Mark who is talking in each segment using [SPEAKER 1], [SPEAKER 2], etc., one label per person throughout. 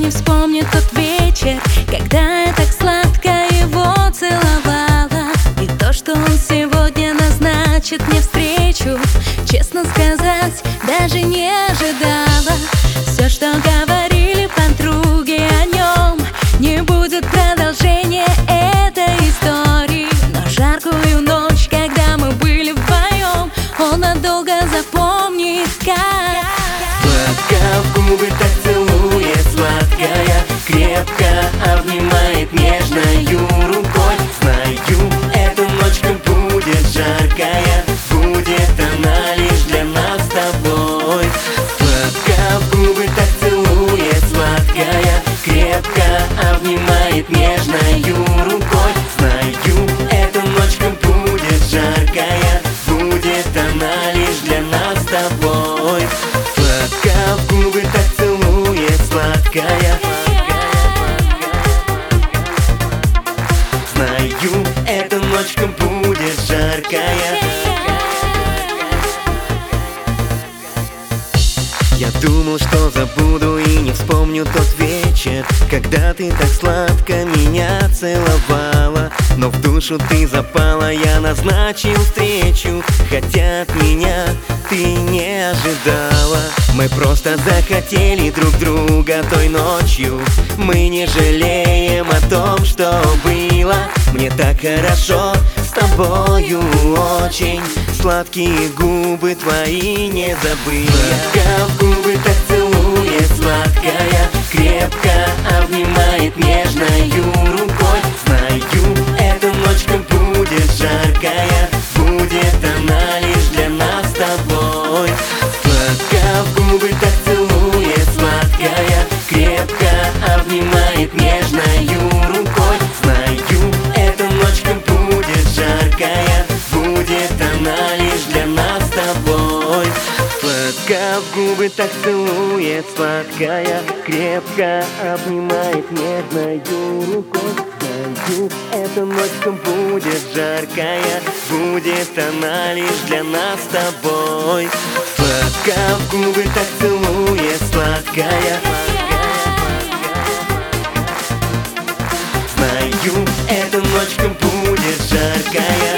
[SPEAKER 1] не вспомнит тот вечер, когда я так сладко его целовала. И то, что он сегодня назначит мне встречу, честно сказать, даже не ожидала. Все, что говорили подруги о нем, не будет продолжения этой истории. Но жаркую ночь, когда мы были вдвоем, он надолго запомнит, как
[SPEAKER 2] сладко в губы так целует, сладкая, крепко обнимает нежною рукой. Знаю, эта ночка будет жаркая, будет она лишь для нас с тобой. Сладко в губы так целует, сладкая, крепко обнимает нежною рукой. Знаю, эта ночка будет жаркая, будет она лишь для нас с тобой. Сладко в губы так целует, сладкая. Знаю, эта ночка будет жаркая. Я думал, что забуду и не вспомню тот вечер, когда ты так сладко меня целовала. Но в душу ты запала, я назначил встречу, хотя от меня ты не ожидала. Мы просто захотели друг друга той ночью, мы не жалеем о том, что было. Мне так хорошо с тобою очень, сладкие губы твои не забыла. Сладко в губы так целует, сладкая, крепко обнимает нежною рукой. Знаю, эта ночка будет жаркая, будет она лишь для нас с тобой. Сладко в губы так целует, сладкая, крепко обнимает нежною рукой. Знаю, эта ночка будет жаркая, будет она лишь для нас с тобой. Сладко в губы так целует, сладкая, крепко обнимает нежною рукой. Знаю, эта ночка будет жаркая, будет она лишь для нас с тобой. Сладко в губы так целует, сладкая. Знаю, эта ночка будет жаркая.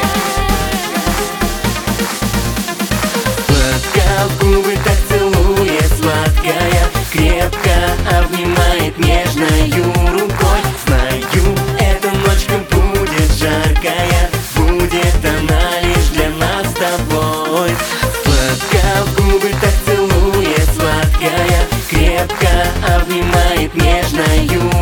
[SPEAKER 2] Сладко в губы так целует, сладкая, крепко обнимает нежною рукой. Знаю, эта ночка будет жаркая, будет она лишь для нас с тобой. Сладко в губы так целует, сладкая, крепко обнимает нежною